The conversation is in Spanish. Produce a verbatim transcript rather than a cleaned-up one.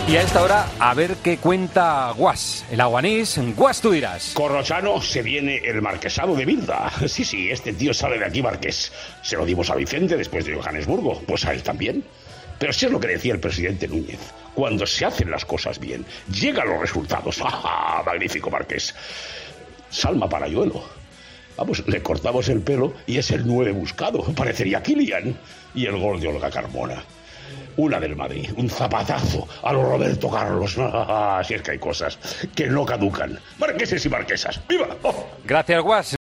Y a esta hora, a ver qué cuenta Guas. El aguanís, Guas tú dirás. Corrochano, se viene el marquesado de Bilda. Sí, sí, este tío sale de aquí marqués. Se lo dimos a Vicente después de Johannesburgo, pues a él también. Pero sí es lo que decía el presidente Núñez. Cuando se hacen las cosas bien, llegan los resultados. ¡Ah, magnífico marqués! Salma Parayuelo. Vamos, le cortamos el pelo y es el nueve buscado. Parecería Kilian. Y el gol de Olga Carmona. Una del Madrid, un zapatazo a lo Roberto Carlos. Así es que hay cosas que no caducan. Marqueses y marquesas. ¡Viva! ¡Oh! Gracias, Guas.